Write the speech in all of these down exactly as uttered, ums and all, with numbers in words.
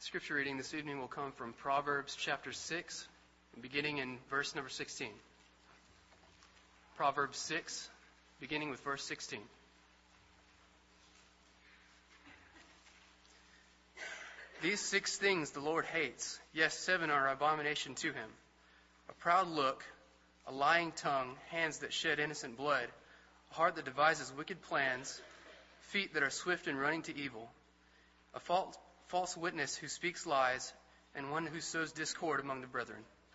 Scripture reading this evening will come from Proverbs chapter six, beginning in verse number sixteen. Proverbs six, beginning with verse sixteen. These six things the Lord hates, yes, seven are abomination to him: a proud look, a lying tongue, hands that shed innocent blood, a heart that devises wicked plans, feet that are swift in running to evil, a false false witness who speaks lies, and one who sows discord among the brethren.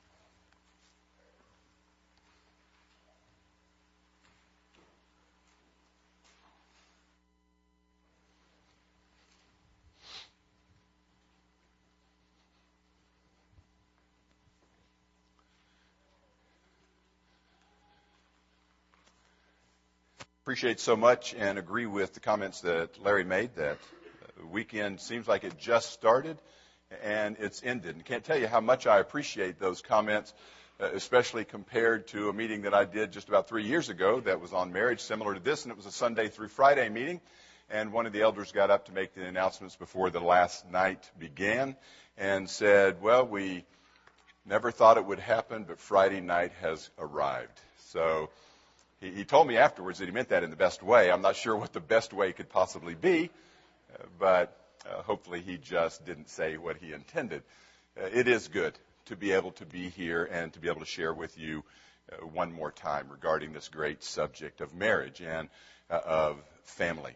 Appreciate so much and agree with the comments that Larry made that the weekend seems like it just started and it's ended. And can't tell you how much I appreciate those comments, uh, especially compared to a meeting that I did just about three years ago that was on marriage, similar to this, and it was a Sunday through Friday meeting. And one of the elders got up to make the announcements before the last night began and said, well, we never thought it would happen, but Friday night has arrived. So he, he told me afterwards that he meant that in the best way. I'm not sure what the best way could possibly be, uh, but uh, hopefully he just didn't say what he intended. Uh, it is good to be able to be here and to be able to share with you uh, one more time regarding this great subject of marriage and uh, of family.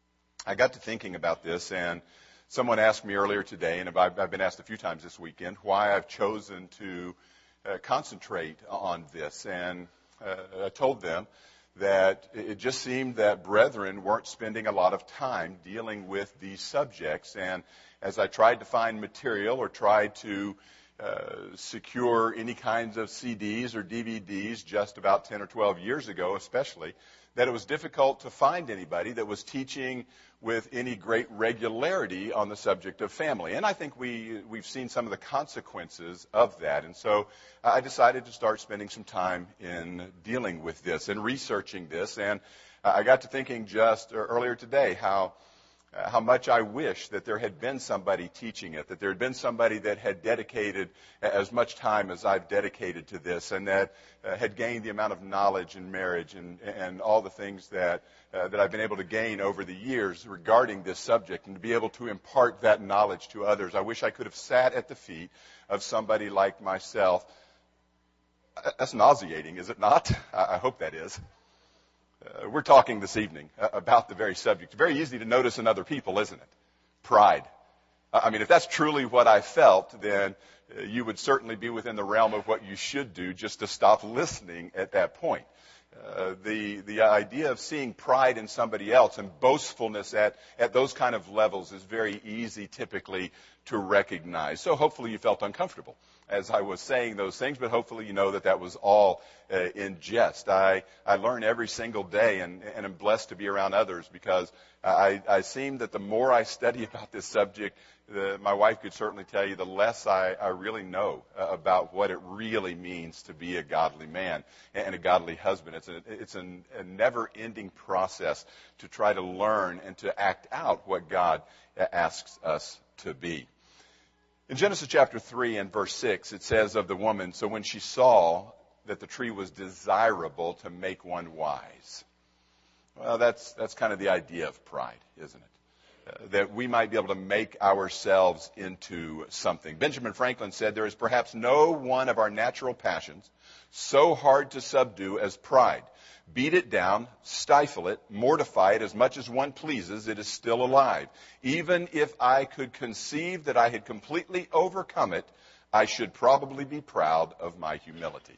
I got to thinking about this, and someone asked me earlier today, and I've, I've been asked a few times this weekend, why I've chosen to uh, concentrate on this. And uh, I told them that it just seemed that brethren weren't spending a lot of time dealing with these subjects. And as I tried to find material or tried to uh, secure any kinds of C Ds or D V Ds just about ten or twelve years ago especially, that it was difficult to find anybody that was teaching with any great regularity on the subject of family. And I think we, we've seen some of the consequences of that. And so I decided to start spending some time in dealing with this and researching this. And I got to thinking just earlier today how Uh, how much I wish that there had been somebody teaching it, that there had been somebody that had dedicated as much time as I've dedicated to this, and that uh, had gained the amount of knowledge in marriage and, and all the things that, uh, that I've been able to gain over the years regarding this subject, and to be able to impart that knowledge to others. I wish I could have sat at the feet of somebody like myself. That's nauseating, is it not? I, I hope that is. Uh, we're talking this evening uh, about the very subject. Very easy to notice in other people, isn't it? Pride. Uh, I mean, if that's truly what I felt, then uh, you would certainly be within the realm of what you should do just to stop listening at that point. Uh, the the idea of seeing pride in somebody else and boastfulness at, at those kind of levels is very easy typically to recognize. So hopefully you felt uncomfortable as I was saying those things, but hopefully you know that that was all uh, in jest. I, I learn every single day, and, and am blessed to be around others, because I, I seem that the more I study about this subject, the, my wife could certainly tell you, the less I, I really know uh, about what it really means to be a godly man and a godly husband. It's, a, it's an, a never-ending process to try to learn and to act out what God asks us to be. In Genesis chapter three and verse six, it says of the woman, so when she saw that the tree was desirable to make one wise. Well, that's that's kind of the idea of pride, isn't it? Uh, that we might be able to make ourselves into something. Benjamin Franklin said, there is perhaps no one of our natural passions so hard to subdue as pride. Beat it down, stifle it, mortify it as much as one pleases, it is still alive. Even if I could conceive that I had completely overcome it, I should probably be proud of my humility.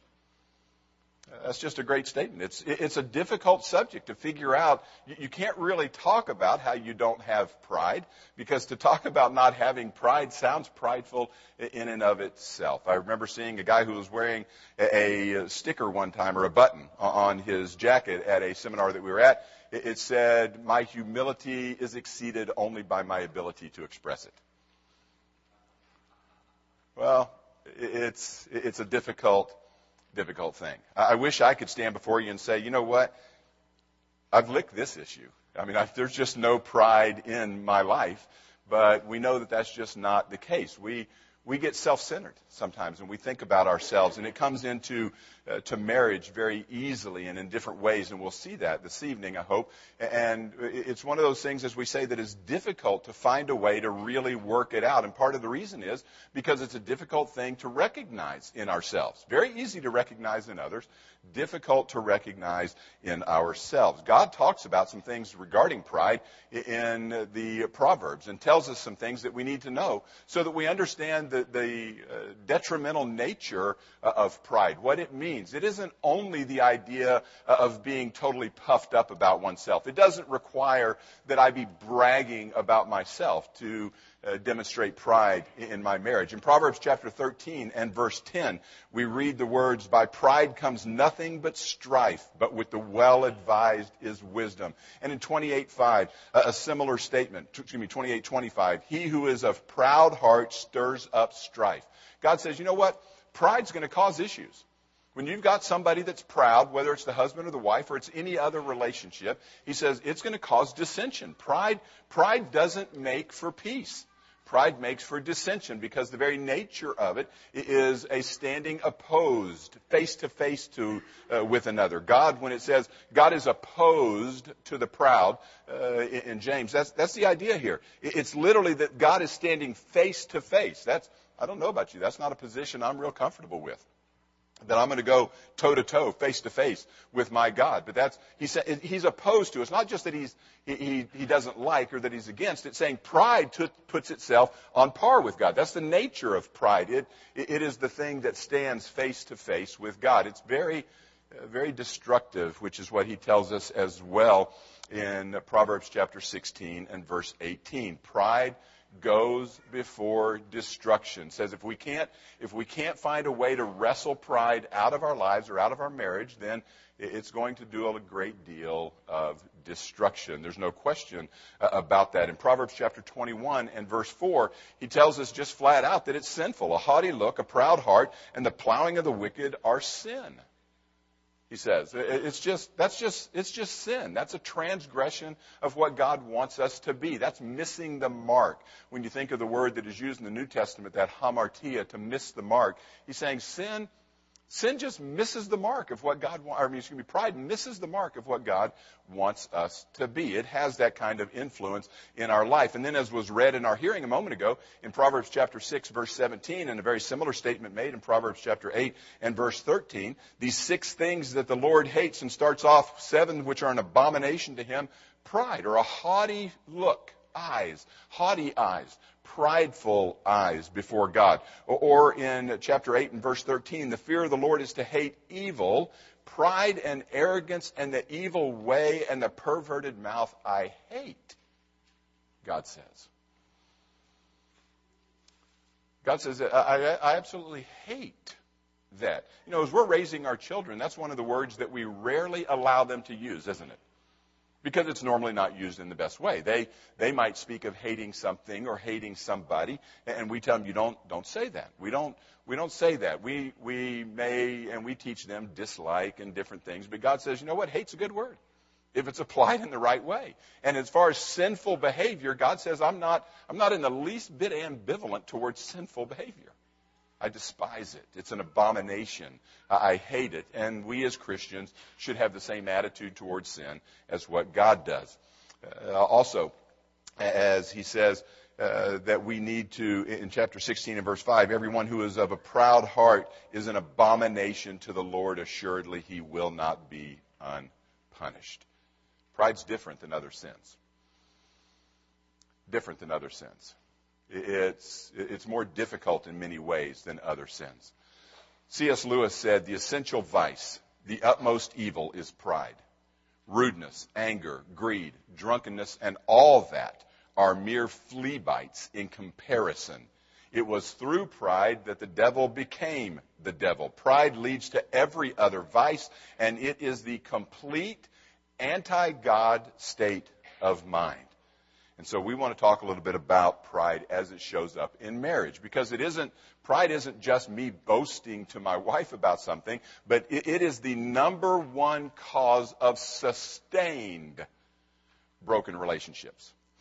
That's just a great statement. It's it's a difficult subject to figure out. You can't really talk about how you don't have pride, because to talk about not having pride sounds prideful in and of itself. I remember seeing a guy who was wearing a sticker one time, or a button on his jacket at a seminar that we were at. It said, "My humility is exceeded only by my ability to express it." Well, it's it's a difficult difficult thing. I wish I could stand before you and say, you know what, I've licked this issue. I mean, I, there's just no pride in my life. but we know that that's just not the case. We we get self-centered sometimes, and we think about ourselves, and it comes into uh, to marriage very easily and in different ways, and we'll see that this evening, I hope. And it's one of those things, as we say, that is difficult to find a way to really work it out, and part of the reason is because it's a difficult thing to recognize in ourselves. Very easy to recognize in others, difficult to recognize in ourselves. God talks about some things regarding pride in the Proverbs and tells us some things that we need to know so that we understand the, the uh, detrimental nature uh, of pride, what it means. It isn't only the idea uh, of being totally puffed up about oneself. It doesn't require that I be bragging about myself to Uh, demonstrate pride in my marriage. In Proverbs chapter thirteen and verse ten, we read the words, "By pride comes nothing but strife, but with the well-advised is wisdom." And in twenty-eight five, a, a similar statement, excuse me, twenty-eight twenty-five, "He who is of proud heart stirs up strife." God says, you know what? Pride's going to cause issues. When you've got somebody that's proud, whether it's the husband or the wife or it's any other relationship, he says it's going to cause dissension. Pride, pride doesn't make for peace. Pride makes for dissension because the very nature of it is a standing opposed, face to face to uh, with another. God, when it says God is opposed to the proud uh, in, in James, that's that's the idea here. It's literally that God is standing face to face. That's I don't know about you. That's not a position I'm real comfortable with. That I'm going to go toe to toe, face to face with my God. But that's he said he's opposed to. It's not just that he's he, he he doesn't like or that he's against. It's saying pride t- puts itself on par with God. That's the nature of pride. It it is the thing that stands face to face with God. It's very uh, very destructive, which is what he tells us as well in Proverbs chapter sixteen and verse eighteen. Pride goes before destruction. Says if we can't if we can't find a way to wrestle pride out of our lives or out of our marriage, then it's going to do a great deal of destruction. There's no question uh, about that. In Proverbs chapter twenty-one and verse four, he tells us just flat out that it's sinful. A haughty look, a proud heart, and the plowing of the wicked are sin. He says, it's just, that's just, it's just sin. That's a transgression of what God wants us to be. That's missing the mark. When you think of the word that is used in the New Testament, that hamartia, to miss the mark, he's saying sin, sin just misses the mark of what God wants, or I mean, excuse me, pride misses the mark of what God wants us to be. It has that kind of influence in our life. And then as was read in our hearing a moment ago, in Proverbs chapter six, verse seventeen, and a very similar statement made in Proverbs chapter eight and verse thirteen, these six things that the Lord hates, and starts off seven which are an abomination to him, pride, or a haughty look, eyes, haughty eyes, prideful eyes before God. Or in chapter eight and verse thirteen, the fear of the Lord is to hate evil, pride and arrogance and the evil way and the perverted mouth I hate, God says. God says, I, I absolutely hate that. You know, as we're raising our children, that's one of the words that we rarely allow them to use, isn't it? Because it's normally not used in the best way. They they might speak of hating something or hating somebody, and we tell them, you don't don't say that. We don't we don't say that. We we may and we teach them dislike and different things, but God says, you know what? Hate's a good word if it's applied in the right way. And as far as sinful behavior, God says, I'm not I'm not in the least bit ambivalent towards sinful behavior. I despise it. It's an abomination. I hate it. And we as Christians should have the same attitude towards sin as what God does. Uh, also, as he says uh, that we need to, in chapter sixteen and verse five, everyone who is of a proud heart is an abomination to the Lord. Assuredly, he will not be unpunished. Pride's different than other sins. Different than other sins. It's, it's more difficult in many ways than other sins. C S Lewis said, the essential vice, the utmost evil is pride. Rudeness, anger, greed, drunkenness, and all that are mere flea bites in comparison. It was through pride that the devil became the devil. Pride leads to every other vice, and it is the complete anti-God state of mind. And so we want to talk a little bit about pride as it shows up in marriage, because it isn't, pride isn't just me boasting to my wife about something, but it, it is the number one cause of sustained broken relationships.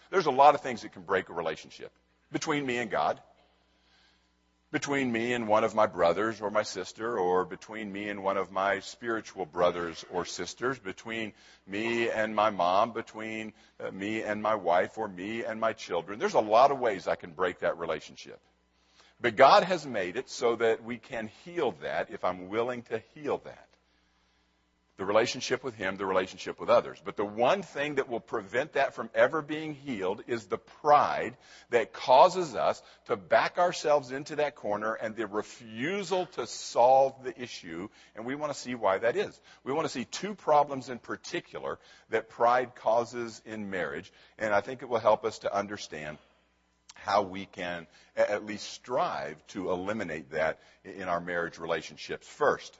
There's a lot of things that can break a relationship between me and God, between me and one of my brothers or my sister, or between me and one of my spiritual brothers or sisters, between me and my mom, between uh, me and my wife, or me and my children. There's a lot of ways I can break that relationship. But God has made it so that we can heal that if I'm willing to heal that. The relationship with Him, the relationship with others. But the one thing that will prevent that from ever being healed is the pride that causes us to back ourselves into that corner and the refusal to solve the issue. And we want to see why that is. We want to see two problems in particular that pride causes in marriage. And I think it will help us to understand how we can at least strive to eliminate that in our marriage relationships. First,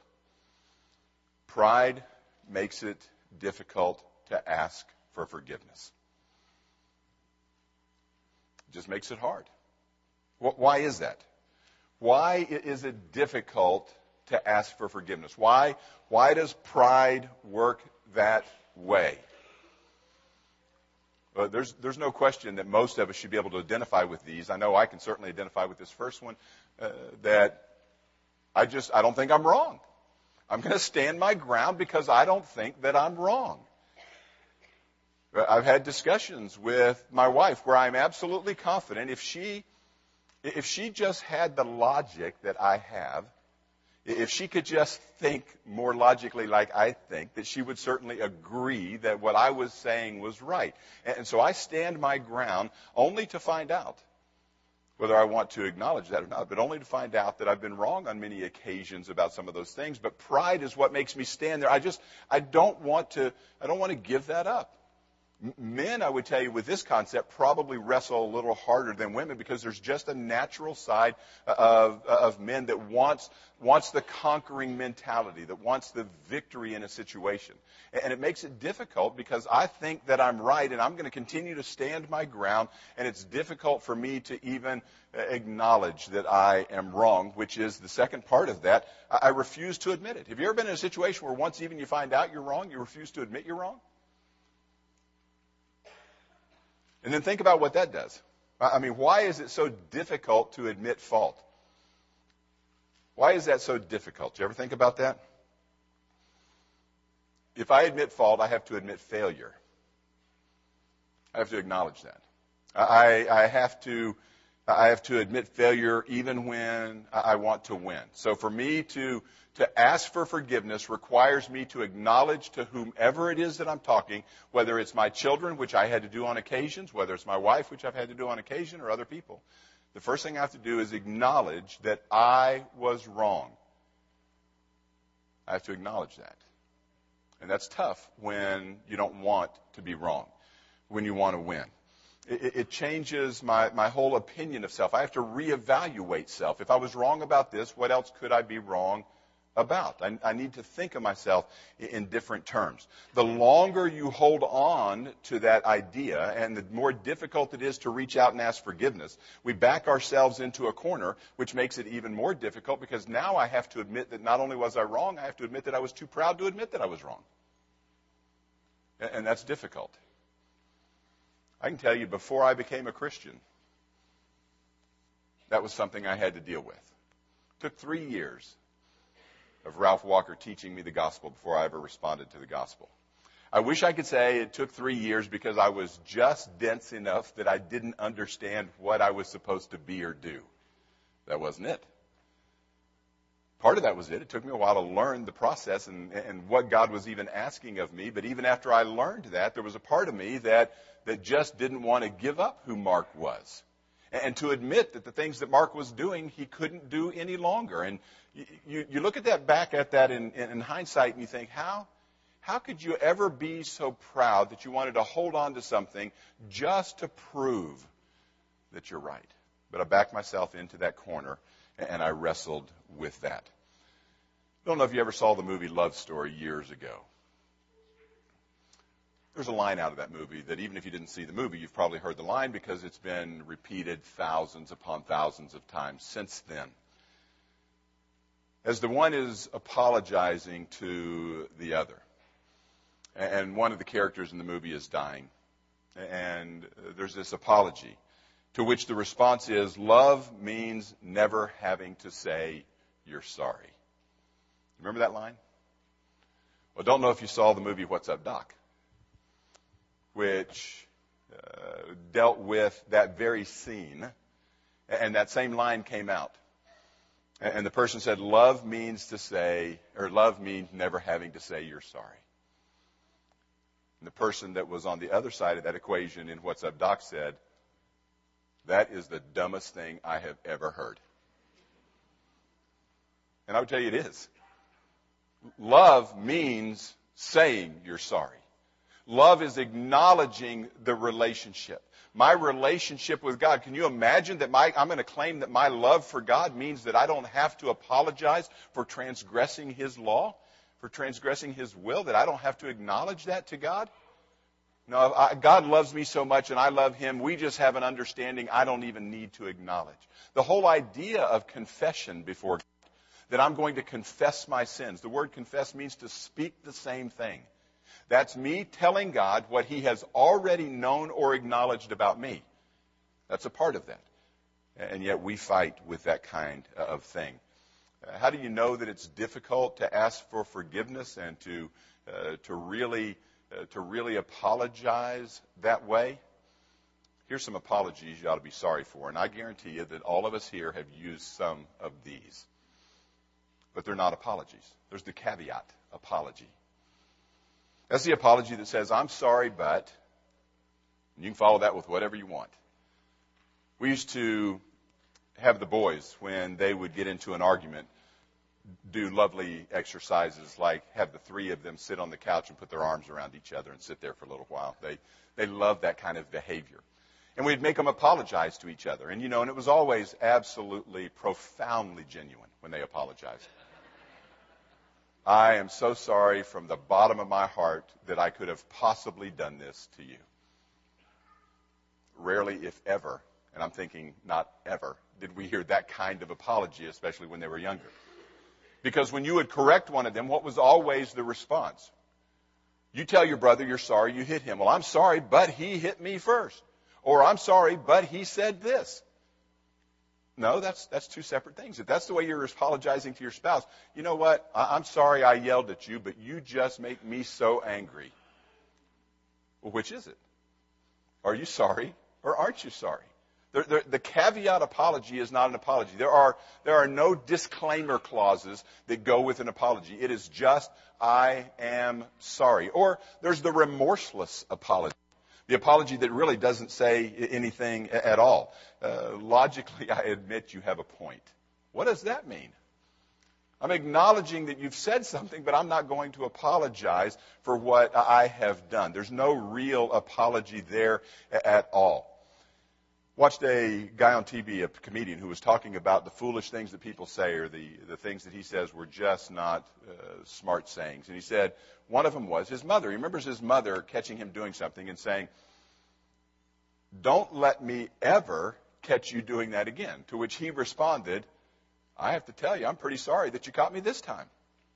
pride makes it difficult to ask for forgiveness. It just makes it hard. Why is that? Why is it difficult to ask for forgiveness? Why, why does pride work that way? Well, there's, there's no question that most of us should be able to identify with these. I know I can certainly identify with this first one, uh, that I just, I don't think I'm wrong. I'm going to stand my ground because I don't think that I'm wrong. I've had discussions with my wife where I'm absolutely confident if she, if she just had the logic that I have, if she could just think more logically like I think, that she would certainly agree that what I was saying was right. And so I stand my ground only to find out whether I want to acknowledge that or not, but only to find out that I've been wrong on many occasions about some of those things. But pride is what makes me stand there. I just, I don't want to, I don't want to give that up. Men, I would tell you, with this concept, probably wrestle a little harder than women because there's just a natural side of, of men that wants, wants the conquering mentality, that wants the victory in a situation. And it makes it difficult because I think that I'm right and I'm going to continue to stand my ground, and it's difficult for me to even acknowledge that I am wrong, which is the second part of that. I refuse to admit it. Have you ever been in a situation where once even you find out you're wrong, you refuse to admit you're wrong? And then think about what that does. I mean, why is it so difficult to admit fault? Why is that so difficult? Do you ever think about that? If I admit fault, I have to admit failure. I have to acknowledge that. I, I have to, I have to admit failure even when I want to win. So for me to To ask for forgiveness requires me to acknowledge to whomever it is that I'm talking, whether it's my children, which I had to do on occasions, whether it's my wife, which I've had to do on occasion, or other people. The first thing I have to do is acknowledge that I was wrong. I have to acknowledge that. And that's tough when you don't want to be wrong, when you want to win. It, it changes my, my whole opinion of self. I have to reevaluate self. If I was wrong about this, what else could I be wrong about? I, I need to think of myself in, in different terms. The longer you hold on to that idea and the more difficult it is to reach out and ask forgiveness, we back ourselves into a corner, which makes it even more difficult because now I have to admit that not only was I wrong, I have to admit that I was too proud to admit that I was wrong. And, and that's difficult. I can tell you, before I became a Christian, that was something I had to deal with. It took three years of Ralph Walker teaching me the gospel before I ever responded to the gospel. I wish I could say it took three years because I was just dense enough that I didn't understand what I was supposed to be or do. That wasn't it. Part of that was it. It took me a while to learn the process and, and what God was even asking of me. But even after I learned that, there was a part of me that, that just didn't want to give up who Mark was. And to admit that the things that Mark was doing, he couldn't do any longer. And you, you, you look at that back at that in, in hindsight and you think, how, how could you ever be so proud that you wanted to hold on to something just to prove that you're right? But I backed myself into that corner and I wrestled with that. I don't know if you ever saw the movie Love Story years ago. There's a line out of that movie that even if you didn't see the movie, you've probably heard the line because it's been repeated thousands upon thousands of times since then. As the one is apologizing to the other, and one of the characters in the movie is dying, and there's this apology, to which the response is, love means never having to say you're sorry. Remember that line? Well, don't know if you saw the movie What's Up, Doc, which uh, dealt with that very scene, and that same line came out. And the person said, love means to say, or love means never having to say you're sorry. And the person that was on the other side of that equation in What's Up, Doc said, that is the dumbest thing I have ever heard. And I would tell you it is. Love means saying you're sorry. Love is acknowledging the relationship. My relationship with God, can you imagine that my, I'm going to claim that my love for God means that I don't have to apologize for transgressing His law, for transgressing His will, that I don't have to acknowledge that to God? No, I, God loves me so much and I love Him. We just have an understanding I don't even need to acknowledge. The whole idea of confession before God, that I'm going to confess my sins. The word confess means to speak the same thing. That's me telling God what He has already known or acknowledged about me. That's a part of that. And yet we fight with that kind of thing. How do you know that it's difficult to ask for forgiveness and to uh, to really uh, to really apologize that way? Here's some apologies you ought to be sorry for, and I guarantee you that all of us here have used some of these. But they're not apologies. There's the caveat, apology. That's the apology that says, I'm sorry, but, and you can follow that with whatever you want. We used to have the boys, when they would get into an argument, do lovely exercises like have the three of them sit on the couch and put their arms around each other and sit there for a little while. They they love that kind of behavior. And we'd make them apologize to each other. And, you know, and it was always absolutely, profoundly genuine when they apologized. I am so sorry from the bottom of my heart that I could have possibly done this to you. Rarely, if ever, and I'm thinking not ever, did we hear that kind of apology, especially when they were younger. Because when you would correct one of them, what was always the response? You tell your brother you're sorry you hit him. Well, I'm sorry, but he hit me first. Or I'm sorry, but he said this. No, that's that's two separate things. If that's the way you're apologizing to your spouse, you know what? I, I'm sorry I yelled at you, but you just make me so angry. Well, which is it? Are you sorry or aren't you sorry? The, the, the caveat apology is not an apology. There are there are no disclaimer clauses that go with an apology. It is just, I am sorry. Or there's the remorseless apology. The apology that really doesn't say anything at all. Uh, logically, I admit you have a point. What does that mean? I'm acknowledging that you've said something, but I'm not going to apologize for what I have done. There's no real apology there at all. Watched a guy on T V, a comedian, who was talking about the foolish things that people say, or the, the things that he says were just not uh, smart sayings. And he said one of them was his mother. He remembers his mother catching him doing something and saying, don't let me ever catch you doing that again. To which he responded, I have to tell you, I'm pretty sorry that you caught me this time.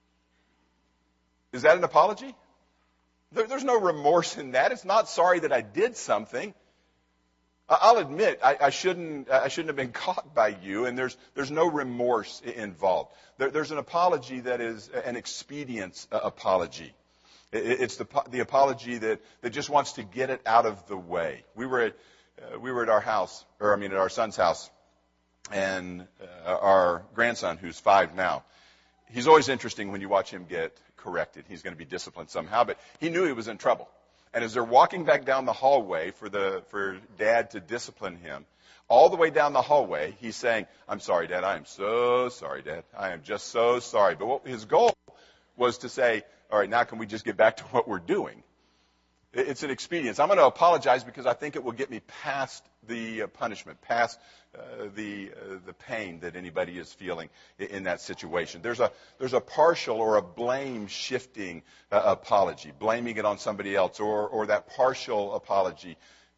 Is that an apology? There, there's no remorse in that. It's not sorry that I did something. I'll admit I, I shouldn't I shouldn't have been caught by you, and there's there's no remorse involved. There, there's an apology that is an expedience apology. It, it's the the apology that, that just wants to get it out of the way. We were at uh, we were at our house, or I mean at our son's house, and uh, our grandson, who's five now, he's always interesting when you watch him get corrected. He's going to be disciplined somehow, but he knew he was in trouble. And as they're walking back down the hallway for the for Dad to discipline him, all the way down the hallway, he's saying, I'm sorry, Dad. I am so sorry, Dad. I am just so sorry. But what his goal was to say, all right, now can we just get back to what we're doing? It's an expedience. I'm going to apologize because I think it will get me past the punishment, past uh, the uh, the pain that anybody is feeling in that situation. There's a there's a partial or a blame shifting uh, apology, blaming it on somebody else, or or that partial apology.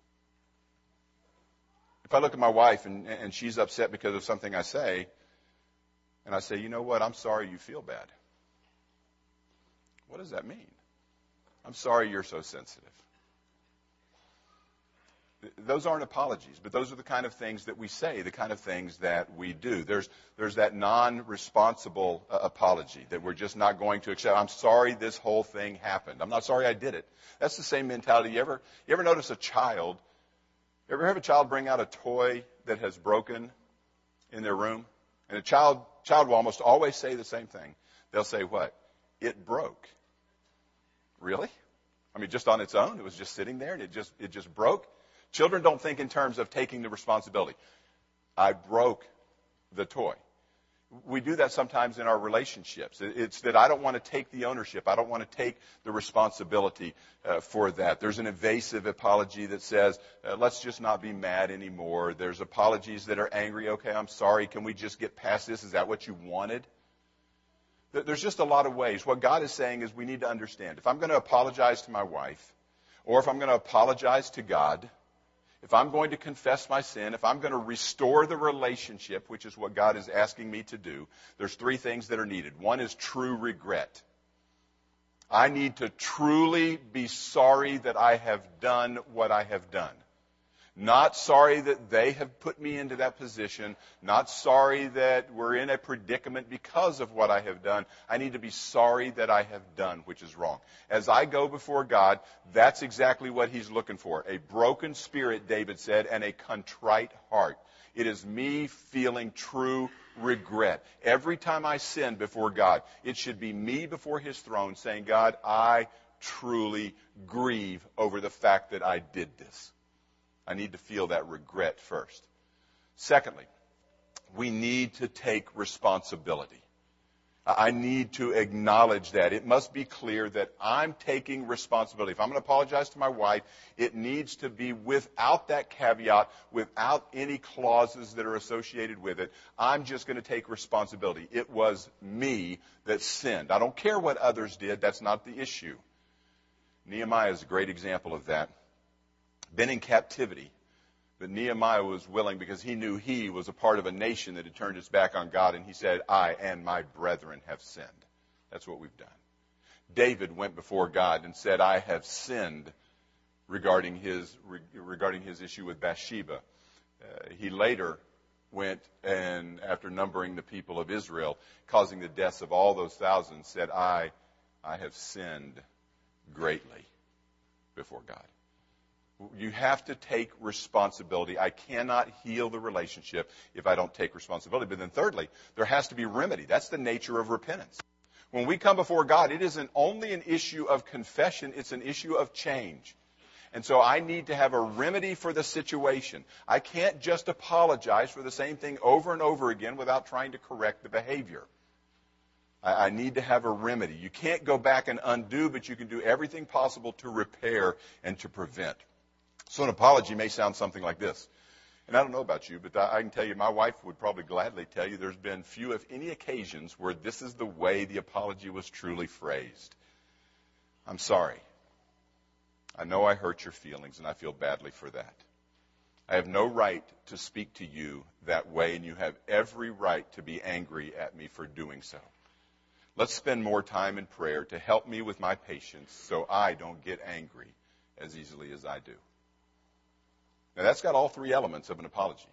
If I look at my wife and and she's upset because of something I say, and I say, you know what, I'm sorry you feel bad. What does that mean? I'm sorry you're so sensitive. Those aren't apologies, but those are the kind of things that we say, the kind of things that we do. There's, there's that non-responsible uh, apology that we're just not going to accept. I'm sorry this whole thing happened. I'm not sorry I did it. That's the same mentality. You ever, you ever notice a child, you ever have a child bring out a toy that has broken in their room? And a child, child will almost always say the same thing. They'll say what? It broke. Really? I mean, just on its own, it was just sitting there and it just, it just broke. Children don't think in terms of taking the responsibility. I broke the toy. We do that sometimes in our relationships. It's that I don't want to take the ownership. I don't want to take the responsibility uh, for that. There's an evasive apology that says, uh, let's just not be mad anymore. There's apologies that are angry. Okay, I'm sorry. Can we just get past this? Is that what you wanted? There's just a lot of ways. What God is saying is we need to understand. If I'm going to apologize to my wife, or if I'm going to apologize to God, if I'm going to confess my sin, if I'm going to restore the relationship, which is what God is asking me to do, there's three things that are needed. One is true regret. I need to truly be sorry that I have done what I have done. Not sorry that they have put me into that position. Not sorry that we're in a predicament because of what I have done. I need to be sorry that I have done, which is wrong. As I go before God, that's exactly what He's looking for. A broken spirit, David said, and a contrite heart. It is me feeling true regret. Every time I sin before God, it should be me before His throne saying, God, I truly grieve over the fact that I did this. I need to feel that regret first. Secondly, we need to take responsibility. I need to acknowledge that. It must be clear that I'm taking responsibility. If I'm going to apologize to my wife, it needs to be without that caveat, without any clauses that are associated with it. I'm just going to take responsibility. It was me that sinned. I don't care what others did. That's not the issue. Nehemiah is a great example of that. Been in captivity, but Nehemiah was willing because he knew he was a part of a nation that had turned its back on God, and he said, I and my brethren have sinned. That's what we've done. David went before God and said, I have sinned regarding his, regarding his issue with Bathsheba. Uh, he later went and, after numbering the people of Israel, causing the deaths of all those thousands, said, I, I have sinned greatly before God. You have to take responsibility. I cannot heal the relationship if I don't take responsibility. But then thirdly, there has to be remedy. That's the nature of repentance. When we come before God, it isn't only an issue of confession, it's an issue of change. And so I need to have a remedy for the situation. I can't just apologize for the same thing over and over again without trying to correct the behavior. I, I need to have a remedy. You can't go back and undo, but you can do everything possible to repair and to prevent. So an apology may sound something like this. And I don't know about you, but I can tell you, my wife would probably gladly tell you there's been few, if any, occasions where this is the way the apology was truly phrased. I'm sorry. I know I hurt your feelings, and I feel badly for that. I have no right to speak to you that way, and you have every right to be angry at me for doing so. Let's spend more time in prayer to help me with my patience so I don't get angry as easily as I do. Now, that's got all three elements of an apology.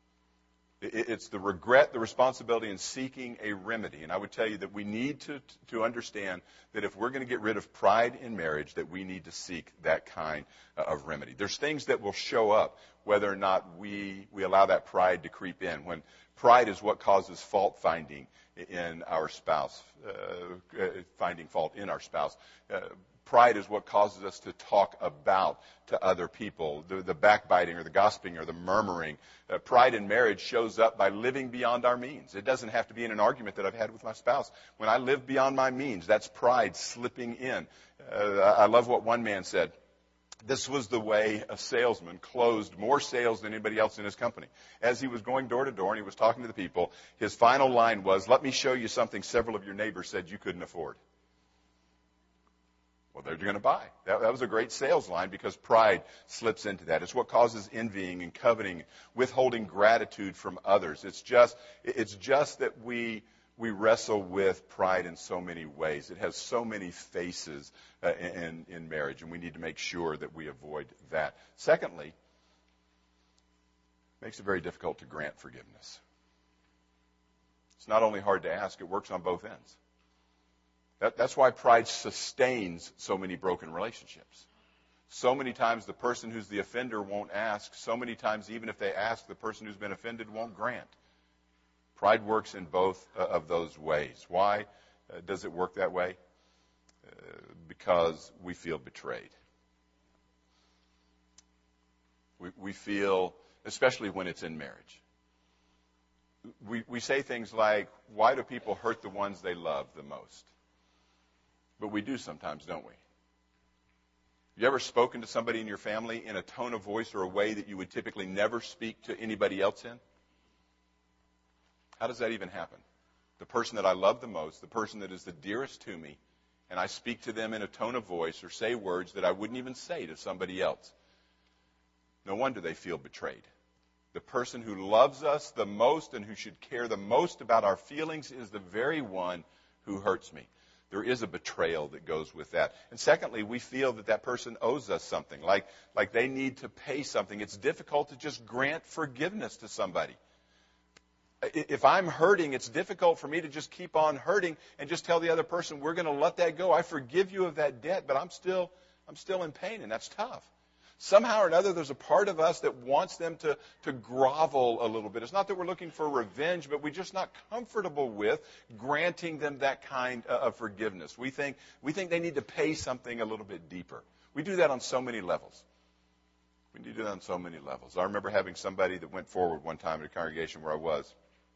It's the regret, the responsibility, and seeking a remedy. And I would tell you that we need to, to understand that if we're going to get rid of pride in marriage, that we need to seek that kind of remedy. There's things that will show up whether or not we, we allow that pride to creep in. When pride is what causes fault finding in our spouse, uh, finding fault in our spouse. Uh, Pride is what causes us to talk about to other people, the, the backbiting or the gossiping or the murmuring. Uh, pride in marriage shows up by living beyond our means. It doesn't have to be in an argument that I've had with my spouse. When I live beyond my means, that's pride slipping in. Uh, I love what one man said. This was the way a salesman closed more sales than anybody else in his company. As he was going door to door and he was talking to the people, his final line was, let me show you something several of your neighbors said you couldn't afford. Well, they're going to buy. That, that was a great sales line because pride slips into that. It's what causes envying and coveting, withholding gratitude from others. It's just, it's just that we we wrestle with pride in so many ways. It has so many faces uh, in in marriage, and we need to make sure that we avoid that. Secondly, makes it very difficult to grant forgiveness. It's not only hard to ask, it works on both ends. That, that's why pride sustains so many broken relationships. So many times the person who's the offender won't ask. So many times, even if they ask, the person who's been offended won't grant. Pride works in both uh, of those ways. Why uh, does it work that way? Uh, because we feel betrayed. We, we feel, especially when it's in marriage, we, we say things like, why do people hurt the ones they love the most? But we do sometimes, don't we? You ever spoken to somebody in your family in a tone of voice or a way that you would typically never speak to anybody else in? How does that even happen? The person that I love the most, the person that is the dearest to me, and I speak to them in a tone of voice or say words that I wouldn't even say to somebody else. No wonder they feel betrayed. The person who loves us the most and who should care the most about our feelings is the very one who hurts me. There is a betrayal that goes with that. And secondly, we feel that that person owes us something, like, like they need to pay something. It's difficult to just grant forgiveness to somebody. If I'm hurting, it's difficult for me to just keep on hurting and just tell the other person, we're going to let that go. I forgive you of that debt, but I'm still, I'm still in pain, and that's tough. Somehow or another, there's a part of us that wants them to, to grovel a little bit. It's not that we're looking for revenge, but we're just not comfortable with granting them that kind of forgiveness. We think, we think they need to pay something a little bit deeper. We do that on so many levels. We do that on so many levels. I remember having somebody that went forward one time at a congregation where I was.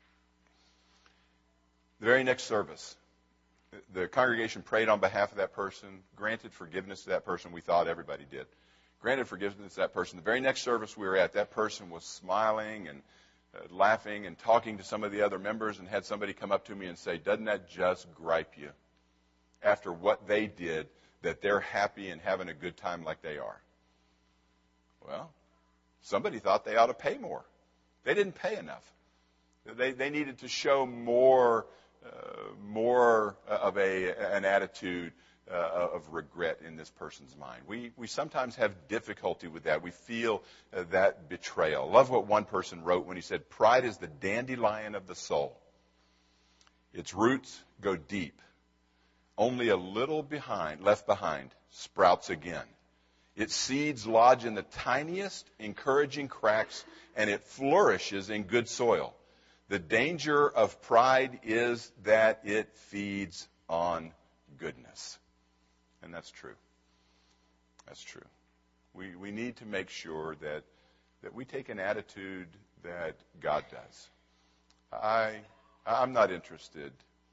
The very next service, the congregation prayed on behalf of that person, granted forgiveness to that person. We thought everybody did. Granted forgiveness to that person. The very next service we were at, that person was smiling and uh, laughing and talking to some of the other members, and had somebody come up to me and say, doesn't that just gripe you after what they did that they're happy and having a good time like they are? Well, somebody thought they ought to pay more. They didn't pay enough. They, they needed to show more, uh, more of a, an attitude Uh, of regret in this person's mind. We we sometimes have difficulty with that. We feel uh, that betrayal. Love what one person wrote when he said, pride is the dandelion of the soul. Its roots go deep. Only a little behind, left behind, sprouts again. Its seeds lodge in the tiniest, encouraging cracks, and it flourishes in good soil. The danger of pride is that it feeds on goodness. And that's true. That's true. We we need to make sure that that we take an attitude that God does. I I'm not interested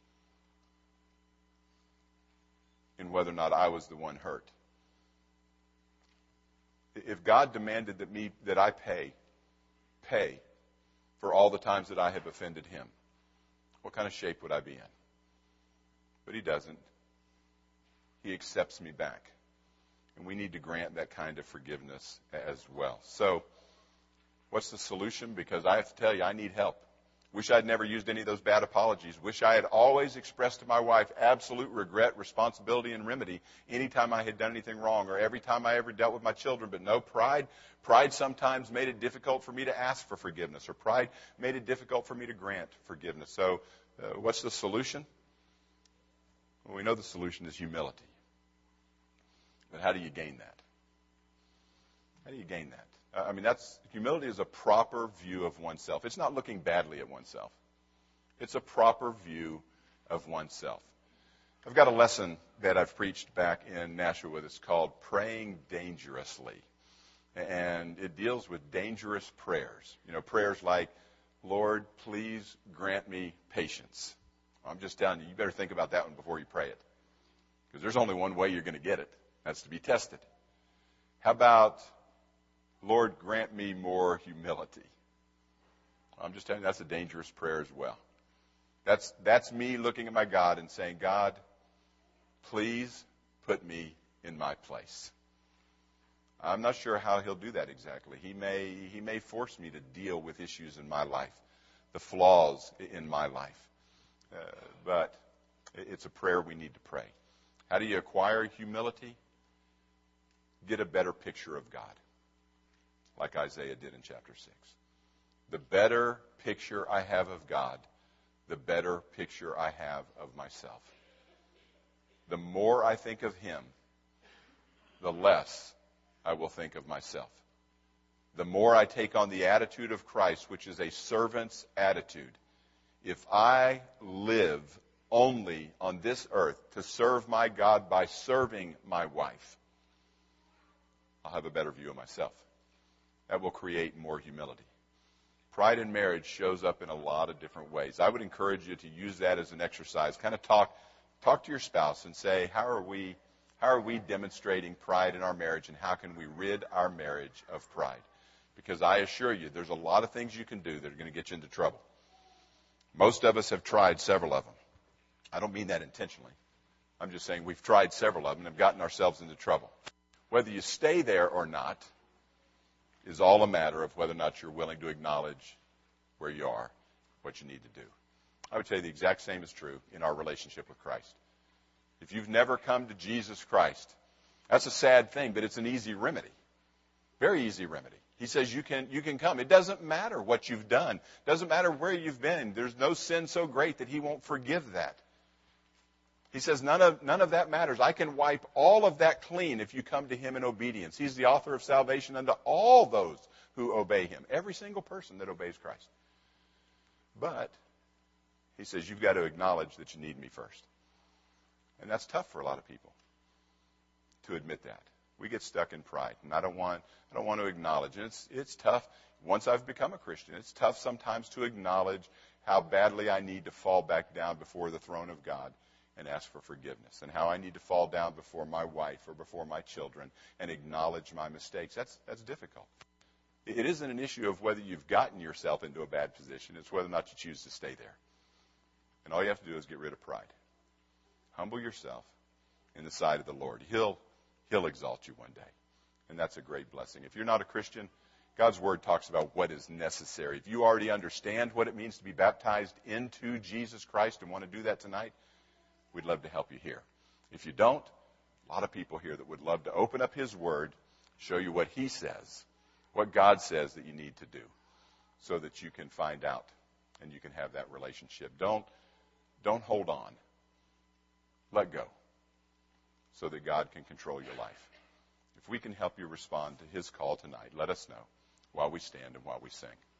in whether or not I was the one hurt. If God demanded that me that I pay pay for all the times that I have offended him, what kind of shape would I be in? But he doesn't. He accepts me back. And we need to grant that kind of forgiveness as well. So, what's the solution? Because I have to tell you, I need help. Wish I'd never used any of those bad apologies. Wish I had always expressed to my wife absolute regret, responsibility, and remedy anytime I had done anything wrong, or every time I ever dealt with my children. But no, pride. Pride sometimes made it difficult for me to ask for forgiveness, or pride made it difficult for me to grant forgiveness. So, uh, what's the solution? Well, we know the solution is humility. But how do you gain that? How do you gain that? I mean, that's humility is a proper view of oneself. It's not looking badly at oneself. It's a proper view of oneself. I've got a lesson that I've preached back in Nashua that's called Praying Dangerously. And it deals with dangerous prayers. You know, prayers like, Lord, please grant me patience. I'm just telling you, you better think about that one before you pray it. Because there's only one way you're going to get it. That's to be tested. How about, Lord, grant me more humility? I'm just telling you, that's a dangerous prayer as well. That's, that's me looking at my God and saying, God, please put me in my place. I'm not sure how he'll do that exactly. He may, he may force me to deal with issues in my life, the flaws in my life. Uh, but it's a prayer we need to pray. How do you acquire humility? Get a better picture of God, like Isaiah did in chapter six. The better picture I have of God, the better picture I have of myself. The more I think of him, the less I will think of myself. The more I take on the attitude of Christ, which is a servant's attitude. If I live only on this earth to serve my God by serving my wife, I'll have a better view of myself. That will create more humility. Pride in marriage shows up in a lot of different ways. I would encourage you to use that as an exercise. Kind of talk talk to your spouse and say, how are we how are we demonstrating pride in our marriage, and how can we rid our marriage of pride? Because I assure you, there's a lot of things you can do that are going to get you into trouble. Most of us have tried several of them. I don't mean that intentionally. I'm just saying we've tried several of them and have gotten ourselves into trouble. Whether you stay there or not is all a matter of whether or not you're willing to acknowledge where you are, what you need to do. I would say the exact same is true in our relationship with Christ. If you've never come to Jesus Christ, that's a sad thing, but it's an easy remedy. Very easy remedy. He says you can you can come. It doesn't matter what you've done. It doesn't matter where you've been. There's no sin so great that he won't forgive that. He says none of none of that matters. I can wipe all of that clean if you come to him in obedience. He's the author of salvation unto all those who obey him. Every single person that obeys Christ. But he says you've got to acknowledge that you need me first. And that's tough for a lot of people to admit that. We get stuck in pride, and I don't want I don't want to acknowledge. And it's it's tough. Once I've become a Christian, it's tough sometimes to acknowledge how badly I need to fall back down before the throne of God and ask for forgiveness, and how I need to fall down before my wife or before my children and acknowledge my mistakes. That's that's difficult. It isn't an issue of whether you've gotten yourself into a bad position. It's whether or not you choose to stay there. And all you have to do is get rid of pride. Humble yourself in the sight of the Lord. He'll He'll exalt you one day. And that's a great blessing. If you're not a Christian, God's Word talks about what is necessary. If you already understand what it means to be baptized into Jesus Christ and want to do that tonight, we'd love to help you here. If you don't, a lot of people here that would love to open up His Word, show you what He says, what God says that you need to do, so that you can find out and you can have that relationship. Don't, don't hold on. Let go, so that God can control your life. If we can help you respond to His call tonight, let us know while we stand and while we sing.